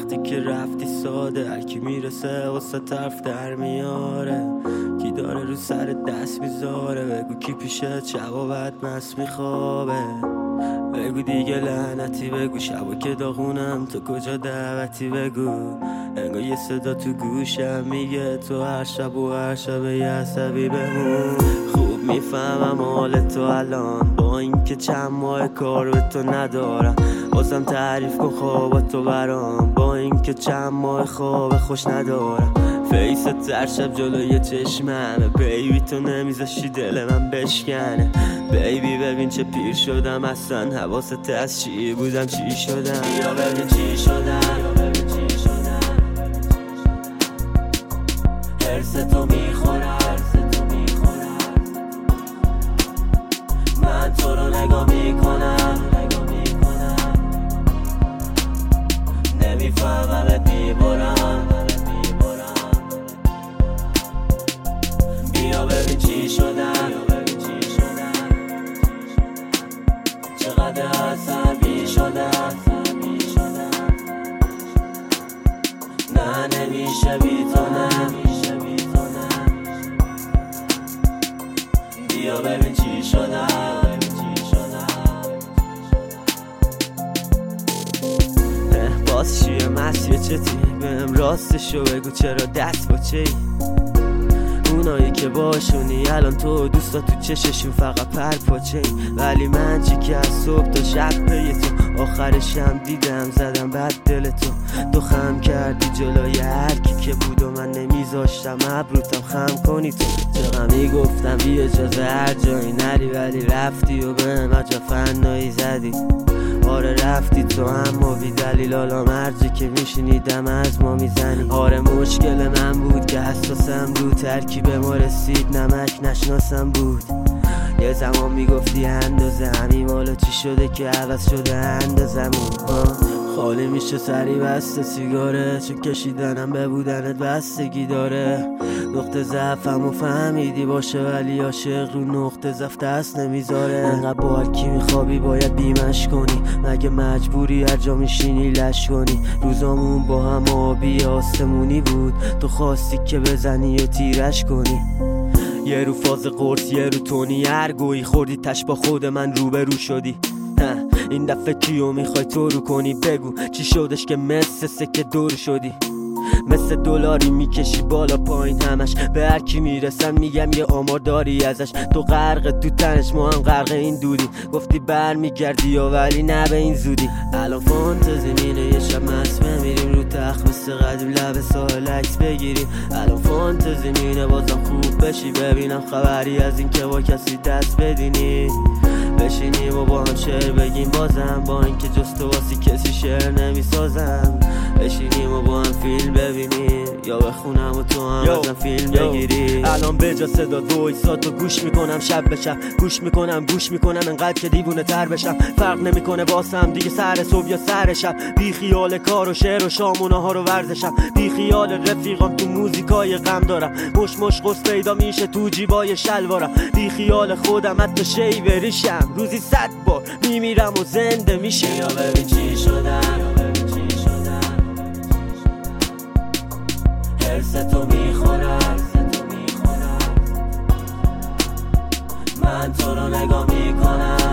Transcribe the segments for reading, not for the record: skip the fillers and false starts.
وقتی که رفتی ساده، هر کی میرسه واسه طرف در میاره، کی داره رو سر دست میذاره، بگو کی پیشه شبا بد مست میخوابه، بگو دیگه لعنتی، بگو شبا که داغونم تو کجا دعوتی، بگو انگار یه صدا تو گوشم میگه تو هر شب و هر شب یه عصبی بمون. خوب میفهمم حال تو الان، با اینکه چند ماه کار به تو ندارم، بازم تعریف کن خواباتو برام، با اینکه چند ماه خواب خوش ندارم. فیست هر شب جلوی چشممه، بیبی تو نمیذاشی دل من بشکنه، بیبی ببین چه پیر شدم، اصلا حواست از چی بودم چی شدم، بیا ببین چی شدم، هرس تو میخورم، من تو رو نگاه میکنم، نمیفهممت میبرم، بیا ببین چی شدم، چقدر عصبی شدم، نه نمیشه بی تو، بیا ببین چی شدم، باز چیه مسیه چتی، بهم راستشو بگو چرا دست با چی، اونایی که باشونی الان تو دوستا تو چششون فقط پرپاچه، ولی من چی که از صبح تا شب پی تو، آخرشم دیدم زدم بد دل تو خم کردی جلوی هرکی که بود و من نمیذاشتم ابروتم خم کنی تو، چقدر میگفتم بی اجازه هر جایی نری، ولی رفتی و بهم عجب فنایی زدی، آره رفتی تو اما بی دلیل، حالا مرجی که میشنیدم از ما میزنی، آره مشکل من بود که حساسم رو ترکیب ما رسید، نمک نشناسم بود، یه زمان میگفتی اندازه همین، حالا چی شده که عوض شده اندازمون، خالی میشه سری بسته سیگاره، چون کشیدنم به بودنت بستگی داره، نقطه ضعفم و فهمیدی باشه، ولی عاشق رو نقطه ضعف دست نمیذاره، انقدر با هر کی میخوابی باید بیمش کنی، مگه مجبوری هر جا میشینی لش کنی، روزامون با هم آبی آسمونی بود، تو خواستی که بزنی و تیرش کنی، یه رو فاز قرص یه رو تونی، هر گویی خوردی تش با خود من روبرو شدی، این دفعه کیو میخوای تو رو کنی، بگو چی شدش که مثل سکه دور شدی، مثل دلاری میکشی بالا پایین همش، به هر کی میرسم میگم یه آمار داری ازش، تو غرق تو تنش ما هم غرق این دودی، گفتی بر میگردی یا ولی نه به این زودی، الان فانتزی مینه یه شب مست میریم رو تخت مثل قدیم لب ساحل عکس بگیریم، الان فانتزی مینه بازم خوب بشی، ببینم خبری از این که با کسی دست بدینی، بشینیم و با هم شعر بگیم بازم، با اینکه جز تو واسی کسی شعر نمیسازم، بشینیم و با هم فیلم ببینیم یا بخونم و تو هم ازم فیلم بگیری، الان به جا صدا وایساتو گوش میکنم شب به شب، گوش میکنم انقدر که دیوونه تر بشم، فرق نمیکنه واسم دیگه سر صبح یا سر شب، بی خیال کار و شعر و شامونه ها رو ورزشم، بی خیال رفیقام تو موزیکای غم دارم، مش قص پیدا میشه تو جیبای شلوارم، بی خیال خودم حتی شیوریشم، روزی 100 بار میمیرم و زنده میشه، یا ببین چی شدم، هرس تو میخورم، من تو رو نگاه میکنم،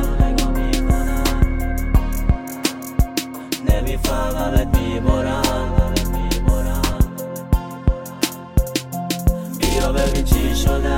نمیفهممت میبرم، بیا ببین چی شدم.